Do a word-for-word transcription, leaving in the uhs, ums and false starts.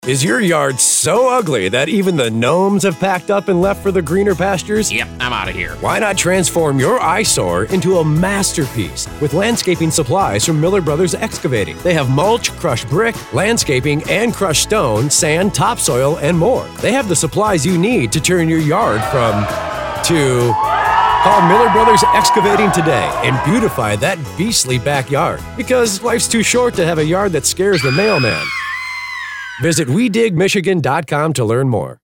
Is your yard so ugly that even the gnomes have packed up and left for the greener pastures? Yep, I'm out of here. Why not transform your eyesore into a masterpiece with landscaping supplies from Miller Brothers Excavating? They have mulch, crushed brick, landscaping, and crushed stone, sand, topsoil, and more. They have the supplies you need to turn your yard from to... Call Miller Brothers Excavating today and beautify that beastly backyard. Because life's too short to have a yard that scares the mailman. Visit we dig michigan dot com to learn more.